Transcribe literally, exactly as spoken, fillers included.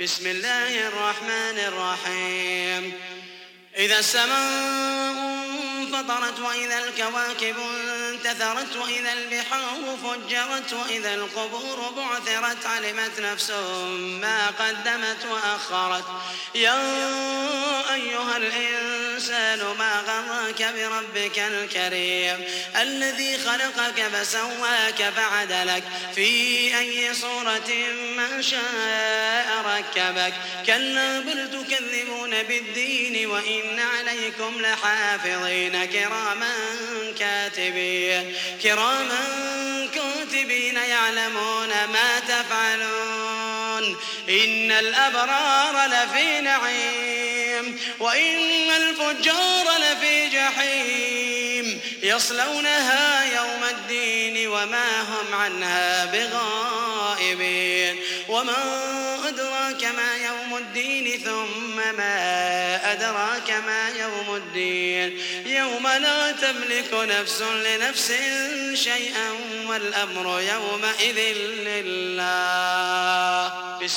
بسم الله الرحمن الرحيم إذا السماء انفطرت وإذا الكواكب انتثرت وإذا البحار فجرت وإذا القبور بعثرت علمت نفس ما قدمت وأخرت يا أيها الإنسان ما غرك بربك الكريم الذي خلقك فسواك فعدلك في أي صورة ما شاء ركبك كلا بل تكذبون بالدين وإن عليكم لحافظين كراما كاتبين كراما كاتبين يعلمون ما تفعلون إن الأبرار لفي نعيم وإن الفجار لفي جحيم يصلونها يوم الدين وما هم عنها بغائبين وما أدراك ما يوم الدين ثم ما أدراك ما يوم الدين يوم لا تملك نفس لنفس شيئا والأمر يومئذ لله.